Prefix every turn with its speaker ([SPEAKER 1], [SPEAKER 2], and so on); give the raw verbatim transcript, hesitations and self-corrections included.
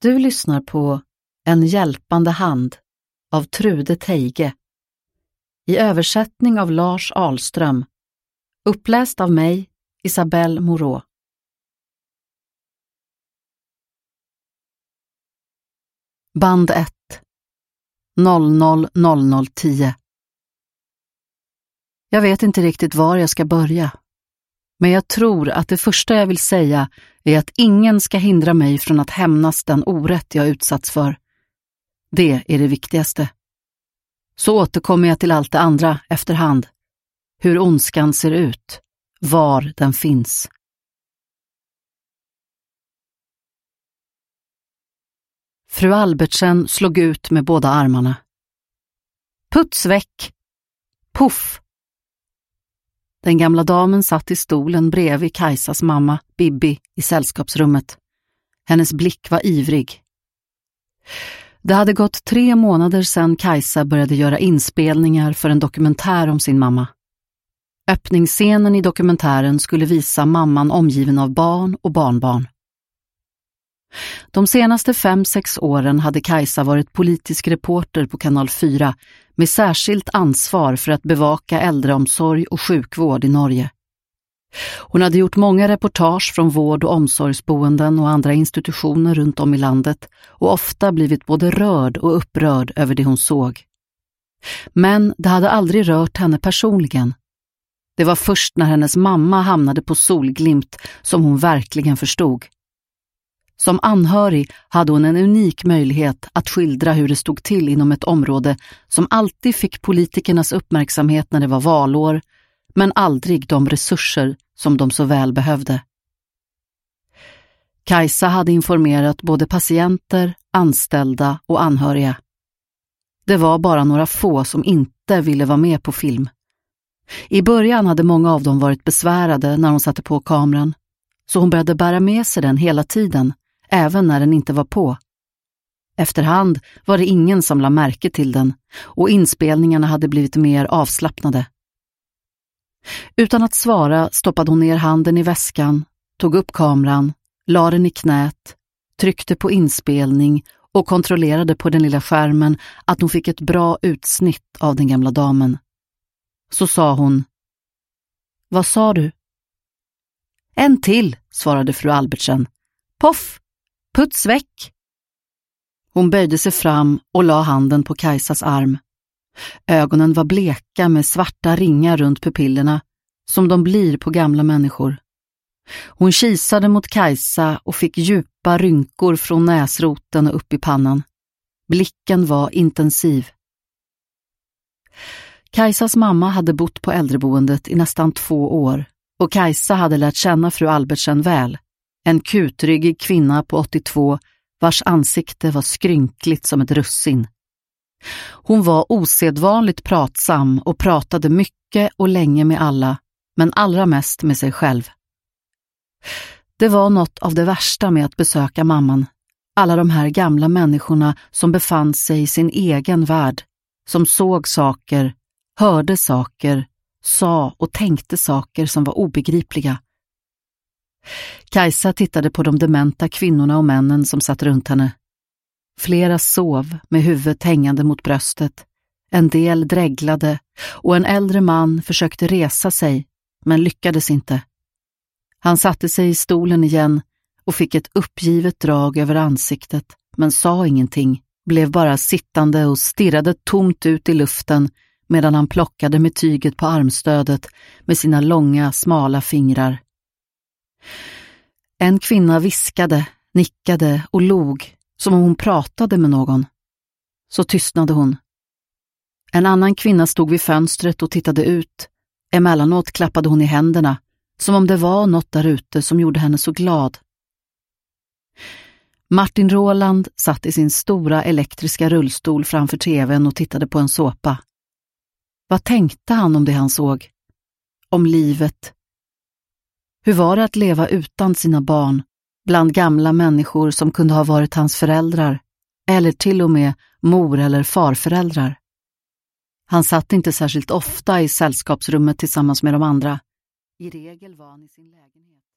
[SPEAKER 1] Du lyssnar på En hjälpande hand av Trude Teige. I översättning av Lars Ahlström. Uppläst av mig, Isabelle Moreau. Band ett. noll noll noll noll tio. Jag vet inte riktigt var jag ska börja. Men jag tror att det första jag vill säga är att ingen ska hindra mig från att hämnas den orätt jag utsatts för. Det är det viktigaste. Så återkommer jag till allt det andra efterhand. Hur ondskan ser ut. Var den finns. Fru Albertsen slog ut med båda armarna. Puts väck! Puff! Den gamla damen satt i stolen bredvid Kajsas mamma, Bibi, i sällskapsrummet. Hennes blick var ivrig. Det hade gått tre månader sedan Kajsa började göra inspelningar för en dokumentär om sin mamma. Öppningsscenen i dokumentären skulle visa mamman omgiven av barn och barnbarn. De senaste fem, sex åren hade Kajsa varit politisk reporter på kanal fyra med särskilt ansvar för att bevaka äldreomsorg och sjukvård i Norge. Hon hade gjort många reportage från vård- och omsorgsboenden och andra institutioner runt om i landet och ofta blivit både rörd och upprörd över det hon såg. Men det hade aldrig rört henne personligen. Det var först när hennes mamma hamnade på Solglimt som hon verkligen förstod. Som anhörig hade hon en unik möjlighet att skildra hur det stod till inom ett område som alltid fick politikernas uppmärksamhet när det var valår, men aldrig de resurser som de så väl behövde. Kajsa hade informerat både patienter, anställda och anhöriga. Det var bara några få som inte ville vara med på film. I början hade många av dem varit besvärade när hon satte på kameran, så hon började bära med sig den hela tiden, även när den inte var på. Efterhand var det ingen som la märke till den och inspelningarna hade blivit mer avslappnade. Utan att svara stoppade hon ner handen i väskan, tog upp kameran, la den i knät, tryckte på inspelning och kontrollerade på den lilla skärmen att hon fick ett bra utsnitt av den gamla damen. Så sa hon: "Vad sa du?" "En till", svarade fru Albertsen. "Poff! Puts väck!" Hon böjde sig fram och la handen på Kajsas arm. Ögonen var bleka med svarta ringar runt pupillerna, som de blir på gamla människor. Hon kisade mot Kajsa och fick djupa rynkor från näsroten och upp i pannan. Blicken var intensiv. Kajsas mamma hade bott på äldreboendet i nästan två år och Kajsa hade lärt känna fru Albertsen väl. En kutryggig kvinna på åttiotvå vars ansikte var skrynkligt som ett russin. Hon var osedvanligt pratsam och pratade mycket och länge med alla, men allra mest med sig själv. Det var något av det värsta med att besöka mamman. Alla de här gamla människorna som befann sig i sin egen värld, som såg saker, hörde saker, sa och tänkte saker som var obegripliga. Kajsa tittade på de dementa kvinnorna och männen som satt runt henne. Flera sov med huvudet hängande mot bröstet. En del dreglade och en äldre man försökte resa sig men lyckades inte. Han satte sig i stolen igen och fick ett uppgivet drag över ansiktet men sa ingenting, blev bara sittande och stirrade tomt ut i luften medan han plockade med tyget på armstödet med sina långa, smala fingrar. En kvinna viskade, nickade och log som om hon pratade med någon. Så tystnade hon. En annan kvinna stod vid fönstret och tittade ut. Emellanåt klappade hon i händerna, som om det var något där ute som gjorde henne så glad. Martin Roland satt i sin stora elektriska rullstol framför tvn och tittade på en såpa. Vad tänkte han om det han såg? Om livet? Hur var det att leva utan sina barn, bland gamla människor som kunde ha varit hans föräldrar, eller till och med mor- eller farföräldrar? Han satt inte särskilt ofta i sällskapsrummet tillsammans med de andra. I regel var han i sin lägenhet.